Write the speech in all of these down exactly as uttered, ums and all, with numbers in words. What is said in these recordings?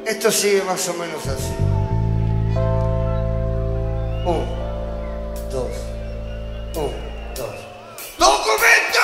Esto sigue más o menos así. Un, dos, un, dos. ¡Documento!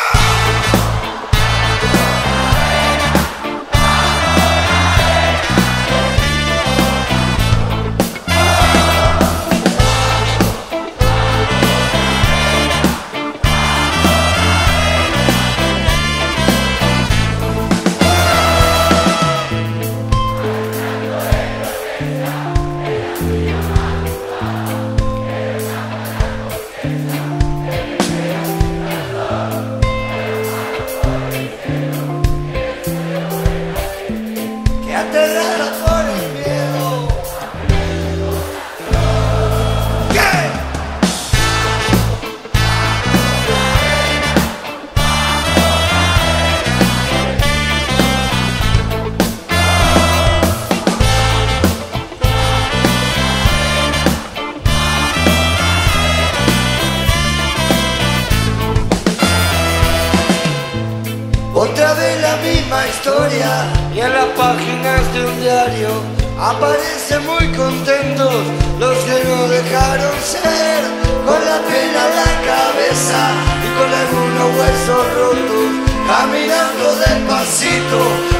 Otra vez la misma historia y en las páginas de un diario aparecen muy contentos los que no dejaron ser, con la pena en la cabeza y con algunos huesos rotos, caminando despacito